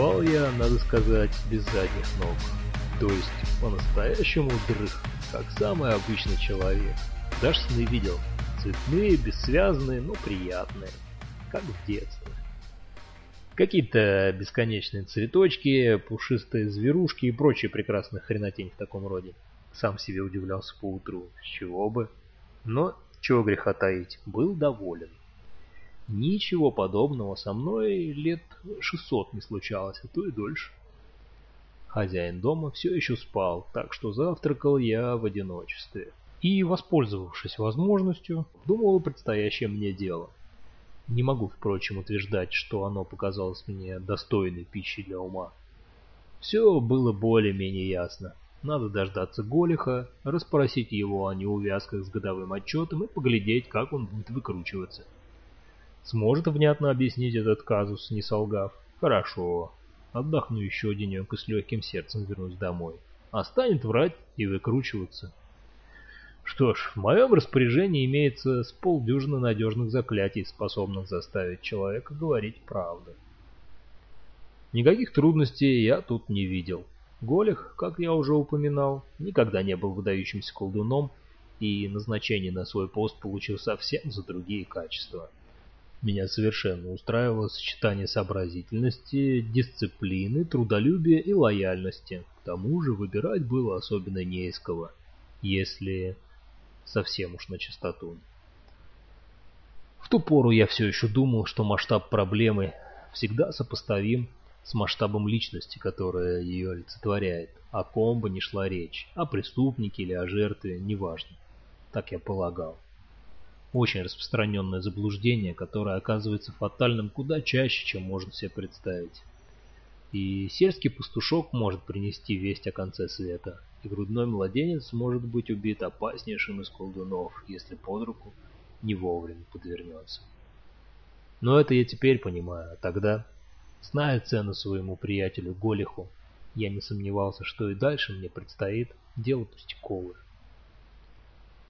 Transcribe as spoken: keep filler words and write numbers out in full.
Спал я, надо сказать, без задних ног. То есть по-настоящему дрых, как самый обычный человек. Даже сны видел. Цветные, бессвязные, но приятные. Как в детстве. Какие-то бесконечные цветочки, пушистые зверушки и прочие прекрасные хренотень в таком роде. Сам себе удивлялся поутру. С чего бы? Но, чего греха таить, был доволен. Ничего подобного со мной лет шестьсот не случалось, а то и дольше. Хозяин дома все еще спал, так что завтракал я в одиночестве. И, воспользовавшись возможностью, думал о предстоящем мне дело. Не могу, впрочем, утверждать, что оно показалось мне достойной пищей для ума. Все было более-менее ясно. Надо дождаться Голиха, расспросить его о неувязках с годовым отчетом и поглядеть, как он будет выкручиваться. Сможет внятно объяснить этот казус, не солгав? Хорошо. Отдохну еще денек и с легким сердцем вернусь домой. А станет врать и выкручиваться. Что ж, в моем распоряжении имеется с полдюжины надежных заклятий, способных заставить человека говорить правду. Никаких трудностей я тут не видел. Голих, как я уже упоминал, никогда не был выдающимся колдуном, и назначение на свой пост получил совсем за другие качества. Меня совершенно устраивало сочетание сообразительности, дисциплины, трудолюбия и лояльности. К тому же выбирать было особенно не из кого, если совсем уж на чистоту. В ту пору я все еще думал, что масштаб проблемы всегда сопоставим с масштабом личности, которая ее олицетворяет. О ком бы ни шла речь, о преступнике или о жертве, неважно. Так я полагал. Очень распространенное заблуждение, которое оказывается фатальным куда чаще, чем можно себе представить. И сельский пастушок может принести весть о конце света, и грудной младенец может быть убит опаснейшим из колдунов, если под руку не вовремя подвернется. Но это я теперь понимаю, а тогда, зная цену своему приятелю Голиху, я не сомневался, что и дальше мне предстоит дело пустяковое.